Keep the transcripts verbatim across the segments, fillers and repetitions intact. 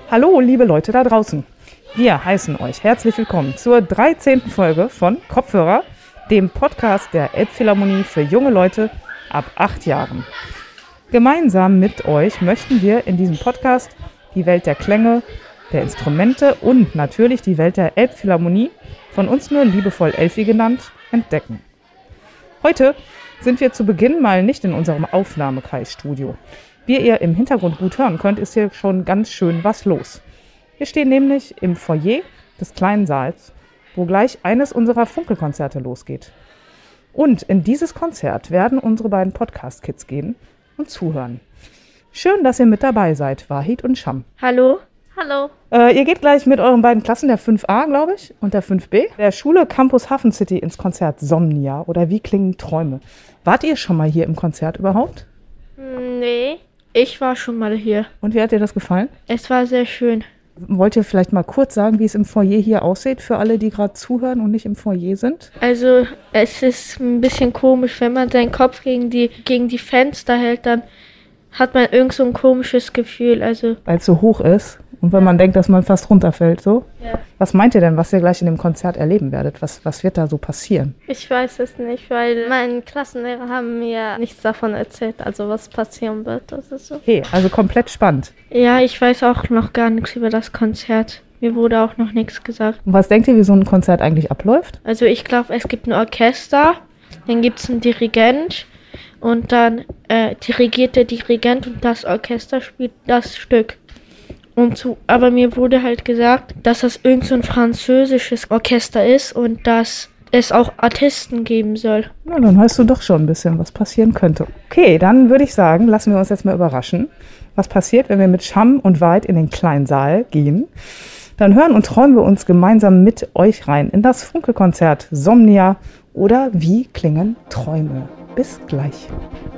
Hallo, liebe Leute da draußen. Wir heißen euch herzlich willkommen zur dreizehnten Folge von Kopfhörer, dem Podcast der Elbphilharmonie für junge Leute ab acht Jahren. Gemeinsam mit euch möchten wir in diesem Podcast die Welt der Klänge, der Instrumente und natürlich die Welt der Elbphilharmonie, von uns nur liebevoll Elfi genannt, entdecken. Heute sind wir zu Beginn mal nicht in unserem Aufnahmekreisstudio. Wie ihr im Hintergrund gut hören könnt, ist hier schon ganz schön was los. Wir stehen nämlich im Foyer des kleinen Saals, wo gleich eines unserer Funkelkonzerte losgeht. Und in dieses Konzert werden unsere beiden Podcast-Kids gehen und zuhören. Schön, dass ihr mit dabei seid, Wahid und Sham. Hallo. Hallo. Äh, ihr geht gleich mit euren beiden Klassen, der fünf a, glaube ich, und der fünf b, der Schule Campus Hafen City ins Konzert Somnia oder Wie klingen Träume. Wart ihr schon mal hier im Konzert überhaupt? Nee, ich war schon mal hier. Und wie hat dir das gefallen? Es war sehr schön. Wollt ihr vielleicht mal kurz sagen, wie es im Foyer hier aussieht, für alle, die gerade zuhören und nicht im Foyer sind? Also, es ist ein bisschen komisch, wenn man seinen Kopf gegen die, gegen die Fenster hält, dann hat man irgend so ein komisches Gefühl. Also, weil es so hoch ist und wenn man denkt, dass man fast runterfällt, so? Ja. Was meint ihr denn, was ihr gleich in dem Konzert erleben werdet? Was, was wird da so passieren? Ich weiß es nicht, weil meine Klassenlehrer haben mir nichts davon erzählt, also was passieren wird. Das ist so. Okay, also komplett spannend. Ja, ich weiß auch noch gar nichts über das Konzert. Mir wurde auch noch nichts gesagt. Und was denkt ihr, wie so ein Konzert eigentlich abläuft? Also ich glaube, es gibt ein Orchester, dann gibt es einen Dirigent und dann äh, dirigiert der Dirigent und das Orchester spielt das Stück. Und zu, aber mir wurde halt gesagt, dass das irgend so ein französisches Orchester ist und dass es auch Artisten geben soll. Na, dann weißt du doch schon ein bisschen, was passieren könnte. Okay, dann würde ich sagen, lassen wir uns jetzt mal überraschen, was passiert, wenn wir mit Sham und Wahid in den kleinen Saal gehen. Dann hören und träumen wir uns gemeinsam mit euch rein in das Funkelkonzert Somnia oder Wie klingen Träume. Bis gleich.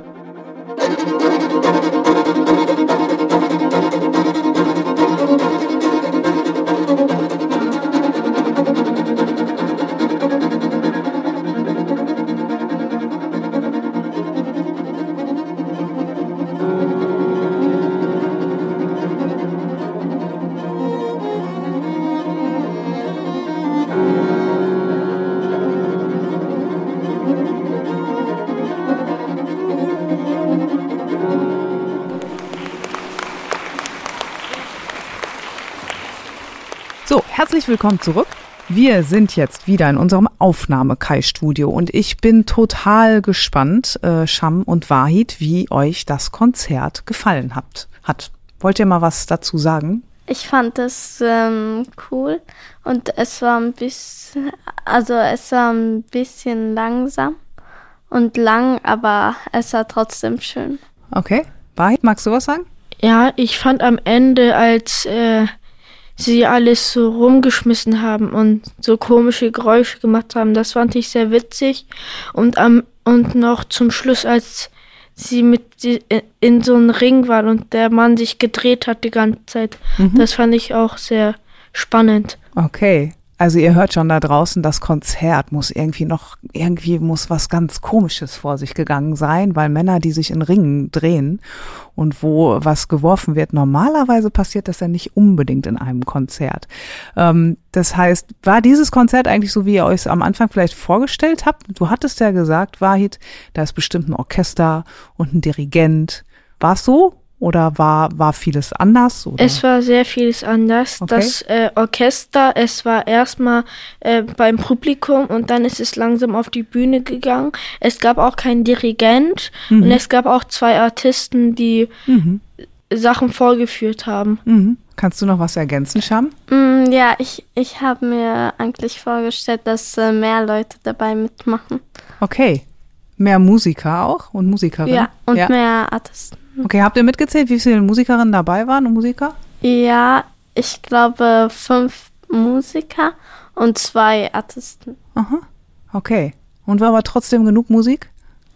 So, herzlich willkommen zurück. Wir sind jetzt wieder in unserem Aufnahmekreisstudio und ich bin total gespannt, äh, Sham und Wahid, wie euch das Konzert gefallen habt, hat. Wollt ihr mal was dazu sagen? Ich fand es ähm, cool und es war ein bisschen, also es war ein bisschen langsam und lang, aber es war trotzdem schön. Okay, Wahid, magst du was sagen? Ja, ich fand am Ende, als äh, sie alles so rumgeschmissen haben und so komische Geräusche gemacht haben, das fand ich sehr witzig. Und am und noch zum Schluss, als sie mit die, in so einem Ring waren und der Mann sich gedreht hat die ganze Zeit, mhm. Das fand ich auch sehr spannend. Okay. Also ihr hört schon da draußen, das Konzert muss irgendwie noch, irgendwie muss was ganz Komisches vor sich gegangen sein, weil Männer, die sich in Ringen drehen und wo was geworfen wird, normalerweise passiert das ja nicht unbedingt in einem Konzert. Ähm, das heißt, war dieses Konzert eigentlich so, wie ihr euch am Anfang vielleicht vorgestellt habt? Du hattest ja gesagt, Wahid, da ist bestimmt ein Orchester und ein Dirigent. War es so? Oder war war vieles anders? Oder? Es war sehr vieles anders. Okay. Das äh, Orchester, es war erstmal äh, beim Publikum und dann ist es langsam auf die Bühne gegangen. Es gab auch keinen Dirigent mhm. und es gab auch zwei Artisten, die mhm. Sachen vorgeführt haben. Mhm. Kannst du noch was ergänzen, Sham? Mm, ja, ich, ich habe mir eigentlich vorgestellt, dass äh, mehr Leute dabei mitmachen. Okay. Mehr Musiker auch und Musikerinnen? Ja, und ja. mehr Artisten. Okay, habt ihr mitgezählt, wie viele Musikerinnen dabei waren und Musiker? Ja, ich glaube fünf Musiker und zwei Artisten. Aha, okay. Und war aber trotzdem genug Musik?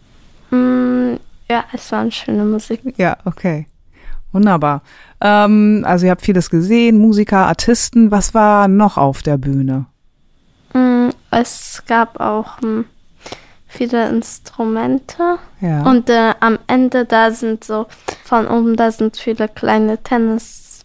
Mm, ja, es war eine schöne Musik. Ja, okay. Wunderbar. Ähm, also ihr habt vieles gesehen, Musiker, Artisten. Was war noch auf der Bühne? Mm, es gab auch um, viele Instrumente. Ja. Und äh, am Ende da sind so, von oben da sind viele kleine Tennisbälle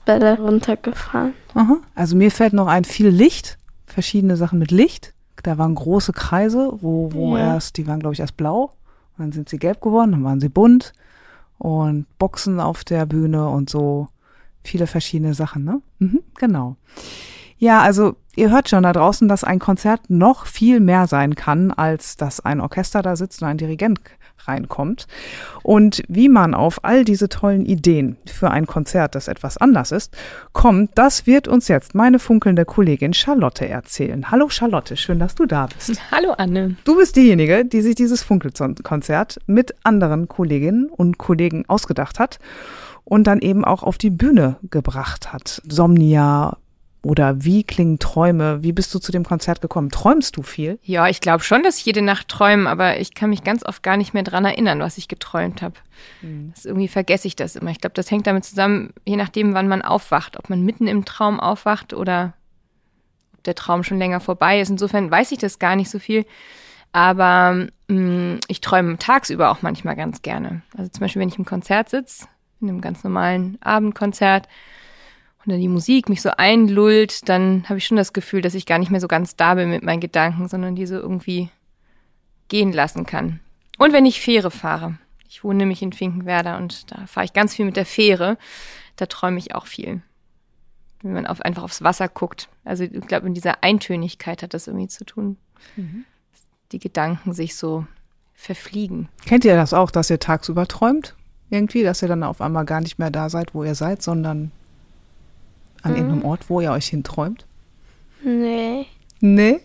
Eisbälle runtergefahren. Aha. Also mir fällt noch ein, viel Licht, verschiedene Sachen mit Licht. Da waren große Kreise, wo, wo Ja. erst, die waren glaube ich erst blau, und dann sind sie gelb geworden, dann waren sie bunt und Boxen auf der Bühne und so viele verschiedene Sachen, ne? Mhm, genau. Ja, also ihr hört schon da draußen, dass ein Konzert noch viel mehr sein kann, als dass ein Orchester da sitzt und ein Dirigent reinkommt. Und wie man auf all diese tollen Ideen für ein Konzert, das etwas anders ist, kommt, das wird uns jetzt meine funkelnde Kollegin Charlotte erzählen. Hallo Charlotte, schön, dass du da bist. Hallo Anne. Du bist diejenige, die sich dieses Funkelkonzert mit anderen Kolleginnen und Kollegen ausgedacht hat und dann eben auch auf die Bühne gebracht hat. Somnia oder Wie klingen Träume? Wie bist du zu dem Konzert gekommen? Träumst du viel? Ja, ich glaube schon, dass ich jede Nacht träume, aber ich kann mich ganz oft gar nicht mehr dran erinnern, was ich geträumt habe. Mhm. Das irgendwie vergesse ich das immer. Ich glaube, das hängt damit zusammen, je nachdem, wann man aufwacht, ob man mitten im Traum aufwacht oder ob der Traum schon länger vorbei ist. Insofern weiß ich das gar nicht so viel. Aber mh, ich träume tagsüber auch manchmal ganz gerne. Also zum Beispiel, wenn ich im Konzert sitze, in einem ganz normalen Abendkonzert, und dann die Musik mich so einlullt, dann habe ich schon das Gefühl, dass ich gar nicht mehr so ganz da bin mit meinen Gedanken, sondern die so irgendwie gehen lassen kann. Und wenn ich Fähre fahre. Ich wohne nämlich in Finkenwerder und da fahre ich ganz viel mit der Fähre. Da träume ich auch viel. Wenn man auf, einfach aufs Wasser guckt. Also ich glaube, in dieser Eintönigkeit hat das irgendwie zu tun. Mhm. Die Gedanken sich so verfliegen. Kennt ihr das auch, dass ihr tagsüber träumt? Irgendwie, dass ihr dann auf einmal gar nicht mehr da seid, wo ihr seid, sondern an mhm. irgendeinem Ort, wo ihr euch hinträumt? Nee. Nee?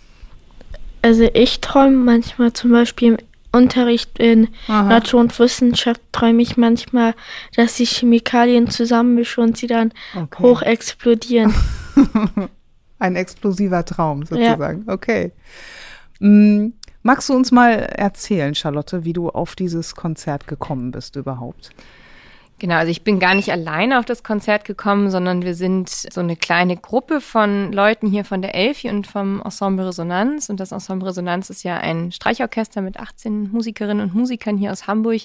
Also ich träume manchmal zum Beispiel im Unterricht in Aha. Natur und Wissenschaft träume ich manchmal, dass ich Chemikalien zusammenmische und sie dann okay. hoch explodieren. Ein explosiver Traum sozusagen. Ja. Okay. Mhm. Magst du uns mal erzählen, Charlotte, wie du auf dieses Konzert gekommen bist überhaupt? Genau, also ich bin gar nicht alleine auf das Konzert gekommen, sondern wir sind so eine kleine Gruppe von Leuten hier von der Elfi und vom Ensemble Resonanz. Und das Ensemble Resonanz ist ja ein Streichorchester mit achtzehn Musikerinnen und Musikern hier aus Hamburg.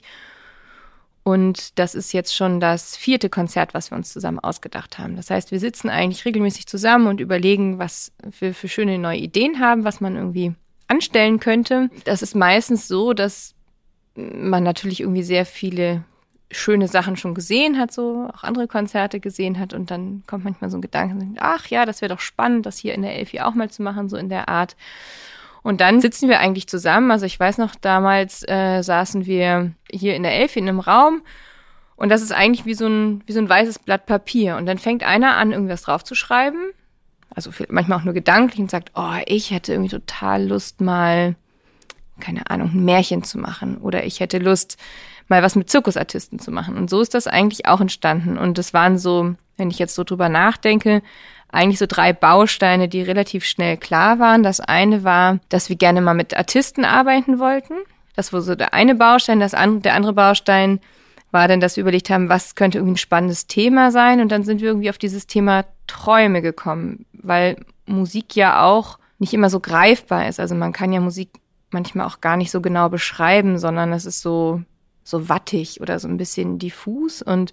Und das ist jetzt schon das vierte Konzert, was wir uns zusammen ausgedacht haben. Das heißt, wir sitzen eigentlich regelmäßig zusammen und überlegen, was wir für schöne neue Ideen haben, was man irgendwie anstellen könnte. Das ist meistens so, dass man natürlich irgendwie sehr viele schöne Sachen schon gesehen hat, so auch andere Konzerte gesehen hat und dann kommt manchmal so ein Gedanke, ach ja, das wäre doch spannend, das hier in der Elfi auch mal zu machen, so in der Art. Und dann sitzen wir eigentlich zusammen, also ich weiß noch, damals äh, saßen wir hier in der Elfi in einem Raum und das ist eigentlich wie so ein, wie so ein weißes Blatt Papier und dann fängt einer an, irgendwas draufzuschreiben, also manchmal auch nur gedanklich und sagt, oh, ich hätte irgendwie total Lust mal, keine Ahnung, ein Märchen zu machen oder ich hätte Lust, mal was mit Zirkusartisten zu machen. Und so ist das eigentlich auch entstanden. Und das waren so, wenn ich jetzt so drüber nachdenke, eigentlich so drei Bausteine, die relativ schnell klar waren. Das eine war, dass wir gerne mal mit Artisten arbeiten wollten. Das war so der eine Baustein. Das andere, der andere Baustein war dann, dass wir überlegt haben, was könnte irgendwie ein spannendes Thema sein. Und dann sind wir irgendwie auf dieses Thema Träume gekommen, weil Musik ja auch nicht immer so greifbar ist. Also man kann ja Musik manchmal auch gar nicht so genau beschreiben, sondern es ist so so wattig oder so ein bisschen diffus und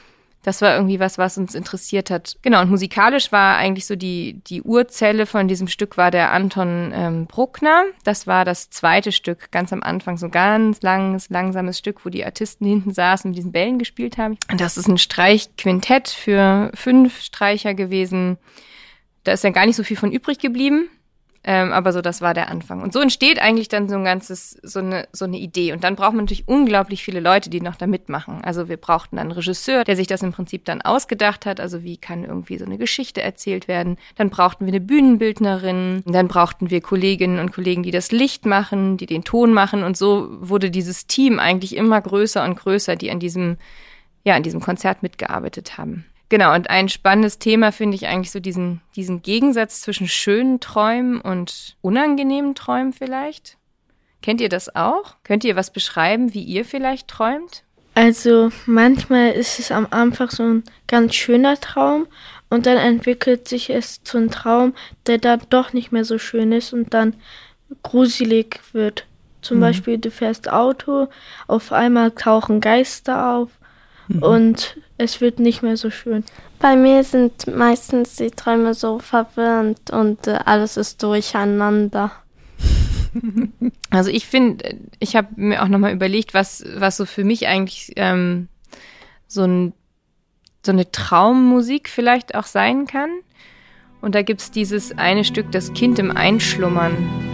das war irgendwie was, was uns interessiert hat. Genau, und musikalisch war eigentlich so die die Urzelle von diesem Stück war der Anton ähm, Bruckner. Das war das zweite Stück, ganz am Anfang, so ein ganz langes, langsames Stück, wo die Artisten hinten saßen und mit diesen Bällen gespielt haben. Und das ist ein Streichquintett für fünf Streicher gewesen. Da ist dann gar nicht so viel von übrig geblieben. Ähm, aber so, das war der Anfang. Und so entsteht eigentlich dann so ein ganzes, so eine, so eine Idee. Und dann braucht man natürlich unglaublich viele Leute, die noch da mitmachen. Also wir brauchten dann einen Regisseur, der sich das im Prinzip dann ausgedacht hat. Also wie kann irgendwie so eine Geschichte erzählt werden. Dann brauchten wir eine Bühnenbildnerin. Und dann brauchten wir Kolleginnen und Kollegen, die das Licht machen, die den Ton machen. Und so wurde dieses Team eigentlich immer größer und größer, die an diesem, ja, an diesem Konzert mitgearbeitet haben. Genau, und ein spannendes Thema finde ich eigentlich so diesen, diesen Gegensatz zwischen schönen Träumen und unangenehmen Träumen vielleicht. Kennt ihr das auch? Könnt ihr was beschreiben, wie ihr vielleicht träumt? Also manchmal ist es am Anfang so ein ganz schöner Traum und dann entwickelt sich es zu einem Traum, der dann doch nicht mehr so schön ist und dann gruselig wird. Zum mhm. Beispiel, du fährst Auto, auf einmal tauchen Geister auf. Mhm. Und es wird nicht mehr so schön. Bei mir sind meistens die Träume so verwirrend und äh, alles ist durcheinander. Also ich finde, ich habe mir auch nochmal überlegt, was, was so für mich eigentlich ähm, so, ein, so eine Traummusik vielleicht auch sein kann. Und da gibt es dieses eine Stück, das Kind im Einschlummern.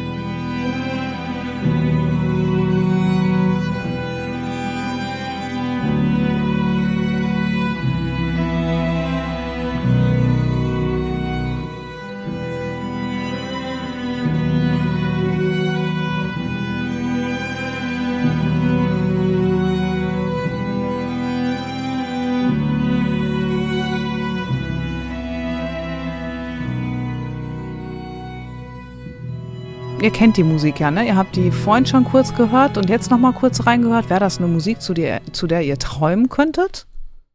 Ihr kennt die Musik ja, ne? Ihr habt die vorhin schon kurz gehört und jetzt noch mal kurz reingehört. Wäre das eine Musik, zu der, zu der ihr träumen könntet?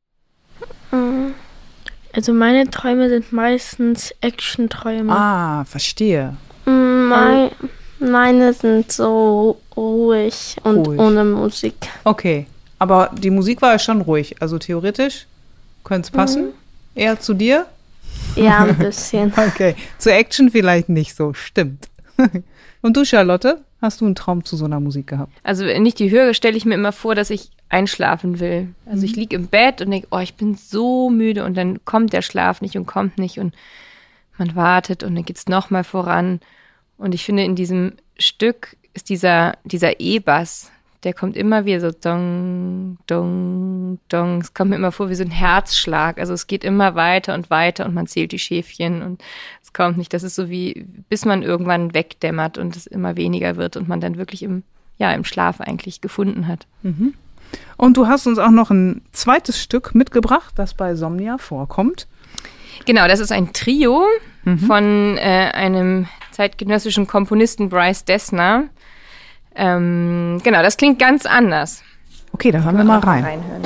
Also meine Träume sind meistens Action-Träume. Ah, verstehe. Mein, meine sind so ruhig und Ruhig. ohne Musik. Okay, aber die Musik war ja schon ruhig. Also theoretisch könnte es passen. Mhm. Eher zu dir? Ja, ein bisschen. Okay, zu Action vielleicht nicht so, stimmt. Und du, Charlotte, hast du einen Traum zu so einer Musik gehabt? Also wenn ich die höre, stelle ich mir immer vor, dass ich einschlafen will. Also ich liege im Bett und denke, oh, ich bin so müde und dann kommt der Schlaf nicht und kommt nicht und man wartet und dann geht es nochmal voran. Und ich finde, in diesem Stück ist dieser, dieser E-Bass, der kommt immer wieder so dong, dong, dong. Es kommt mir immer vor wie so ein Herzschlag. Also es geht immer weiter und weiter und man zählt die Schäfchen und es kommt nicht. Das ist so wie, bis man irgendwann wegdämmert und es immer weniger wird und man dann wirklich im, ja, im Schlaf eigentlich gefunden hat. Mhm. Und du hast uns auch noch ein zweites Stück mitgebracht, das bei Somnia vorkommt. Genau, das ist ein Trio mhm. von äh, einem zeitgenössischen Komponisten Bryce Dessner. Ähm, genau, das klingt ganz anders. Okay, da hören wir mal rein. Reinhören.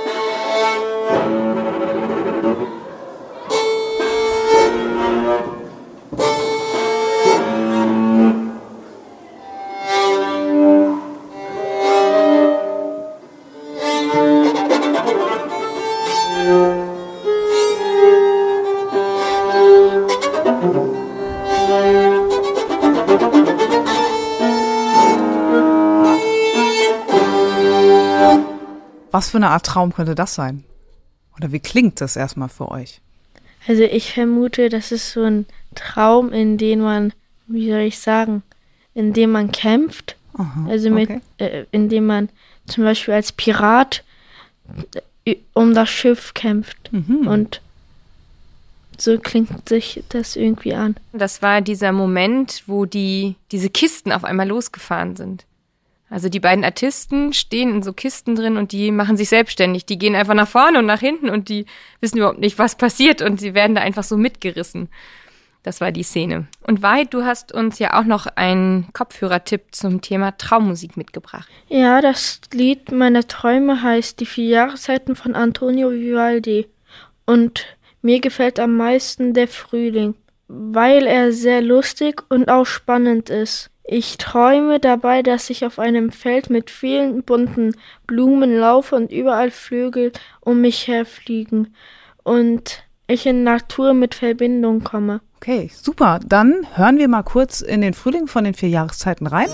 Was für eine Art Traum könnte das sein? Oder wie klingt das erstmal für euch? Also ich vermute, das ist so ein Traum, in dem man, wie soll ich sagen, in dem man kämpft. Aha, also mit, okay. äh, in dem man zum Beispiel als Pirat äh, um das Schiff kämpft. Mhm. Und so klingt sich das irgendwie an. Das war dieser Moment, wo die diese Kisten auf einmal losgefahren sind. Also die beiden Artisten stehen in so Kisten drin und die machen sich selbstständig. Die gehen einfach nach vorne und nach hinten und die wissen überhaupt nicht, was passiert und sie werden da einfach so mitgerissen. Das war die Szene. Und Wahid, du hast uns ja auch noch einen Kopfhörertipp zum Thema Traummusik mitgebracht. Ja, das Lied meiner Träume heißt Die vier Jahreszeiten von Antonio Vivaldi. Und mir gefällt am meisten der Frühling, weil er sehr lustig und auch spannend ist. Ich träume dabei, dass ich auf einem Feld mit vielen bunten Blumen laufe und überall Vögel um mich herfliegen und ich in Natur mit Verbindung komme. Okay, super. Dann hören wir mal kurz in den Frühling von den vier Jahreszeiten rein.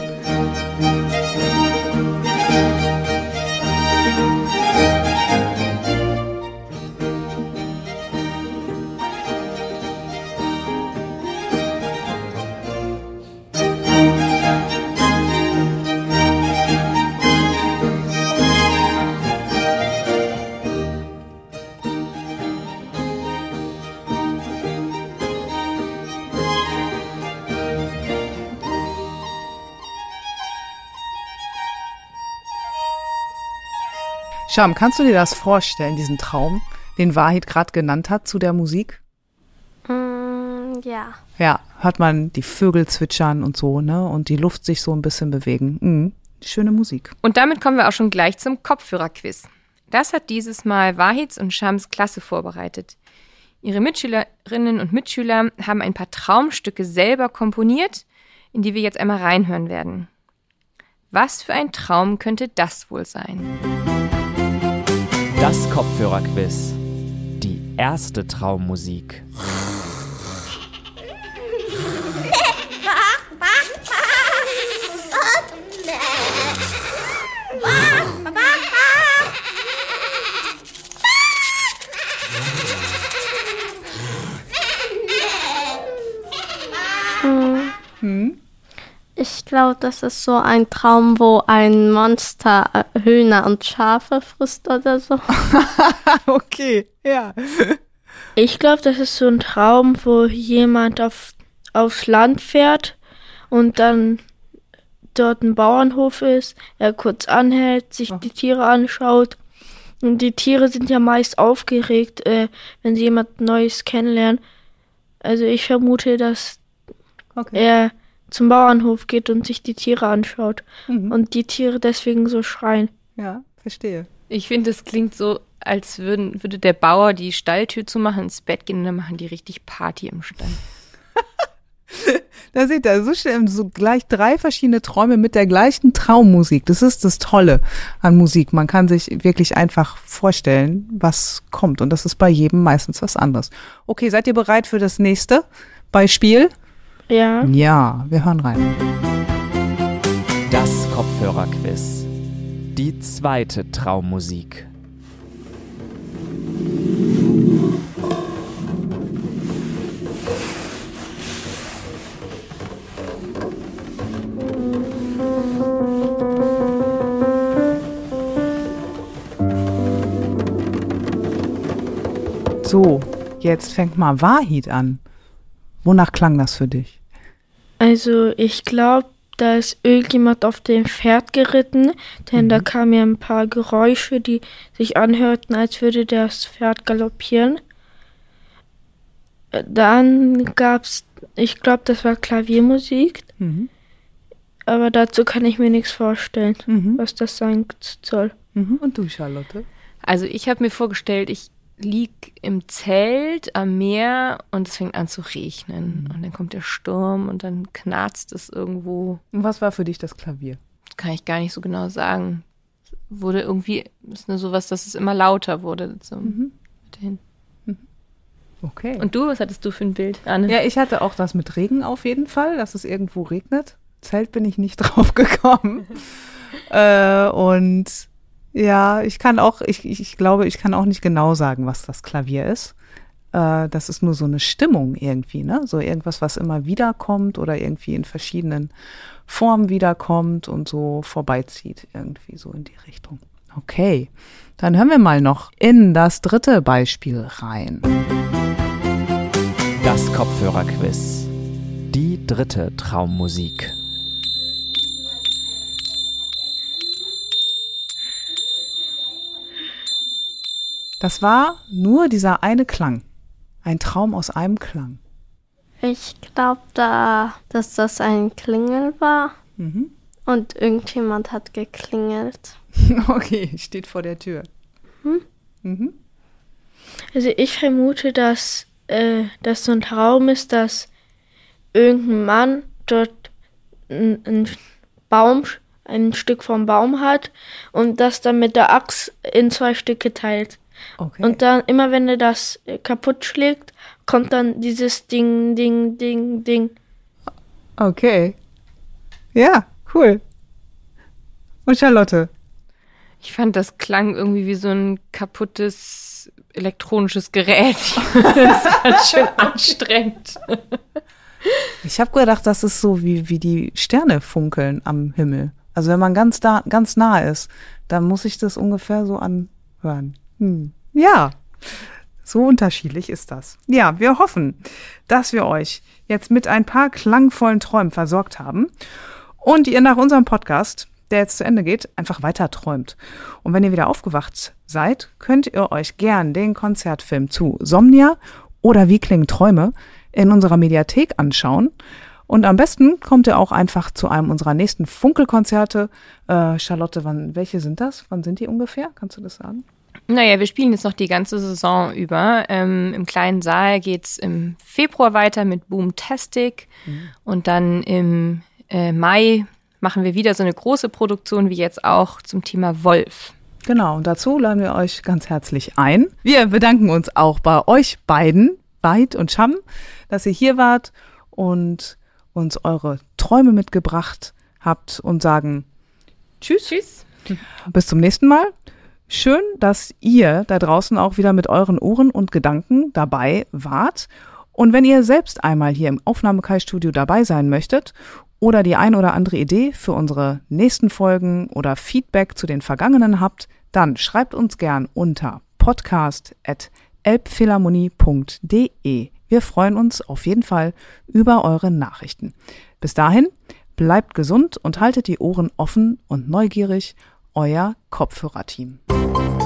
Scham, kannst du dir das vorstellen, diesen Traum, den Wahid gerade genannt hat zu der Musik? Mm, ja. Ja, hört man die Vögel zwitschern und so, ne? Und die Luft sich so ein bisschen bewegen. Mhm. Schöne Musik. Und damit kommen wir auch schon gleich zum Kopfhörerquiz. Das hat dieses Mal Wahids und Shams Klasse vorbereitet. Ihre Mitschülerinnen und Mitschüler haben ein paar Traumstücke selber komponiert, in die wir jetzt einmal reinhören werden. Was für ein Traum könnte das wohl sein? Das Kopfhörerquiz. Die erste Traummusik. Hm. Ich glaube, das ist so ein Traum, wo ein Monster äh, Hühner und Schafe frisst oder so. Okay, ja. Ich glaube, das ist so ein Traum, wo jemand auf, aufs Land fährt und dann dort ein Bauernhof ist, er kurz anhält, sich die Tiere anschaut. Und die Tiere sind ja meist aufgeregt, äh, wenn sie jemand Neues kennenlernen. Also ich vermute, dass okay. er zum Bauernhof geht und sich die Tiere anschaut. Mhm. Und die Tiere deswegen so schreien. Ja, verstehe. Ich finde, es klingt so, als würden, würde der Bauer die Stalltür zumachen, ins Bett gehen und dann machen die richtig Party im Stall. Da seht ihr, so, so gleich drei verschiedene Träume mit der gleichen Traummusik. Das ist das Tolle an Musik. Man kann sich wirklich einfach vorstellen, was kommt. Und das ist bei jedem meistens was anderes. Okay, seid ihr bereit für das nächste Beispiel? Ja. Ja, wir hören rein. Das Kopfhörerquiz. Die zweite Traummusik. So, jetzt fängt mal Wahid an. Wonach klang das für dich? Also ich glaube, da ist irgendjemand auf dem Pferd geritten, denn mhm. da kamen ja ein paar Geräusche, die sich anhörten, als würde das Pferd galoppieren. Dann gab's, ich glaube, das war Klaviermusik, mhm. aber dazu kann ich mir nichts vorstellen, mhm. was das sein soll. Mhm. Und du, Charlotte? Also ich habe mir vorgestellt, ich lieg im Zelt am Meer und es fängt an zu regnen. Mhm. Und dann kommt der Sturm und dann knarzt es irgendwo. Und was war für dich das Klavier? Das kann ich gar nicht so genau sagen. Wurde irgendwie, ist nur sowas, dass es immer lauter wurde. So mhm. mhm. Okay. Und du, was hattest du für ein Bild, Anne? Ja, ich hatte auch das mit Regen auf jeden Fall, dass es irgendwo regnet. Zelt bin ich nicht drauf gekommen. äh, und ja, ich kann auch, ich, ich, ich glaube, ich kann auch nicht genau sagen, was das Klavier ist. Äh, das ist nur so eine Stimmung irgendwie, ne? So irgendwas, was immer wiederkommt oder irgendwie in verschiedenen Formen wiederkommt und so vorbeizieht, irgendwie so in die Richtung. Okay, dann hören wir mal noch in das dritte Beispiel rein. Das Kopfhörerquiz. Die dritte Traummusik. Das war nur dieser eine Klang. Ein Traum aus einem Klang. Ich glaube, da, dass das ein Klingel war. Mhm. Und irgendjemand hat geklingelt. Okay, steht vor der Tür. Hm? Mhm. Also ich vermute, dass äh, das so ein Traum ist, dass irgendein Mann dort ein, ein Baum, ein Stück vom Baum hat und das dann mit der Axt in zwei Stücke teilt. Okay. Und dann, immer wenn er das kaputt schlägt, kommt dann dieses Ding, Ding, Ding, Ding. Okay. Ja, cool. Und Charlotte? Ich fand, das klang irgendwie wie so ein kaputtes elektronisches Gerät. Das ist ganz schön anstrengend. Ich habe gedacht, das ist so wie, wie die Sterne funkeln am Himmel. Also wenn man ganz, da, ganz nah ist, dann muss ich das ungefähr so anhören. Hm. Ja, so unterschiedlich ist das. Ja, wir hoffen, dass wir euch jetzt mit ein paar klangvollen Träumen versorgt haben und ihr nach unserem Podcast, der jetzt zu Ende geht, einfach weiter träumt. Und wenn ihr wieder aufgewacht seid, könnt ihr euch gern den Konzertfilm zu Somnia oder Wie klingen Träume in unserer Mediathek anschauen. Und am besten kommt ihr auch einfach zu einem unserer nächsten Funkelkonzerte. Äh, Charlotte, wann, welche sind das? Wann sind die ungefähr? Kannst du das sagen? Naja, wir spielen jetzt noch die ganze Saison über. Ähm, im kleinen Saal geht's im Februar weiter mit Boomtastic. Mhm. Und dann im äh, Mai machen wir wieder so eine große Produktion wie jetzt auch zum Thema Wolf. Genau, und dazu laden wir euch ganz herzlich ein. Wir bedanken uns auch bei euch beiden, Vahid und Sham, dass ihr hier wart und uns eure Träume mitgebracht habt und sagen Tschüss. Tschüss. Bis zum nächsten Mal. Schön, dass ihr da draußen auch wieder mit euren Ohren und Gedanken dabei wart. Und wenn ihr selbst einmal hier im Aufnahmekai-Studio dabei sein möchtet oder die ein oder andere Idee für unsere nächsten Folgen oder Feedback zu den vergangenen habt, dann schreibt uns gern unter podcast at elbphilharmonie punkt de. Wir freuen uns auf jeden Fall über eure Nachrichten. Bis dahin, bleibt gesund und haltet die Ohren offen und neugierig. Euer Kopfhörerteam.